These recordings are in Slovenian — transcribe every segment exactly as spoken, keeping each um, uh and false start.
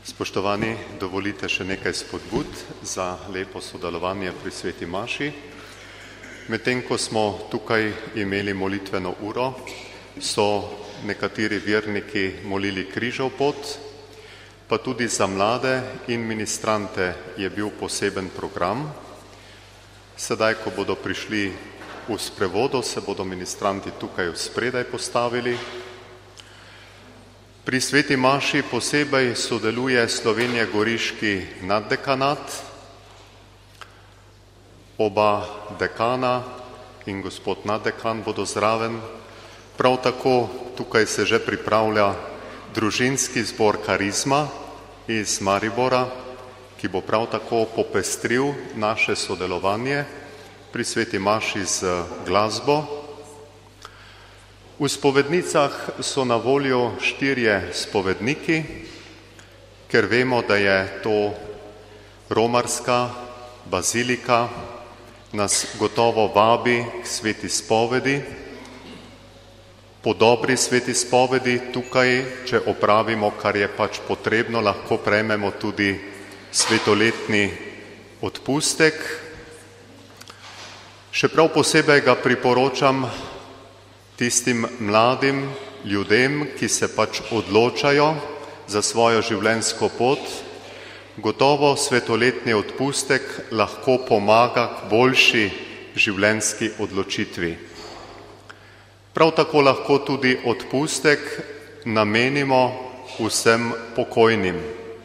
Spoštovani, dovolite še nekaj spodbud za lepo sodelovanje pri sveti maši. Medtem ko smo tukaj imeli molitveno uro, so nekateri verniki molili križev pot, pa tudi za mlade in ministrante je bil poseben program. Sedaj, ko bodo prišli v sprevodu, se bodo ministranti tukaj spredaj postavili. Pri sveti maši posebej sodeluje slovenje-goriški naddekanat, oba dekana in gospod naddekan bodo zraven. Prav tako tukaj se že pripravlja družinski zbor Karizma iz Maribora, ki bo prav tako popestril naše sodelovanje pri sveti maši z glasbo. V spovednicah so na voljo štirje spovedniki, ker vemo, da je to romarska bazilika, nas gotovo vabi k sveti spovedi. Po dobri sveti spovedi tukaj, če opravimo, kar je pač potrebno, lahko prejmemo tudi svetoletni odpustek. Še prav posebej ga priporočam tistim mladim ljudem, ki se pač odločajo za svojo življenjsko pot. Gotovo svetoletni odpustek lahko pomaga k boljši življenjski odločitvi. Prav tako lahko tudi odpustek namenimo vsem pokojnim.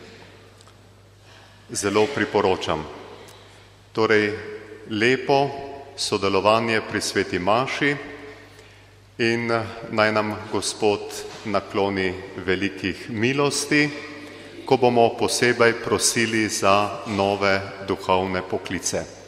Zelo priporočam. Torej, lepo sodelovanje pri sveti maši in naj nam Gospod nakloni velikih milosti, ko bomo posebej prosili za nove duhovne poklice.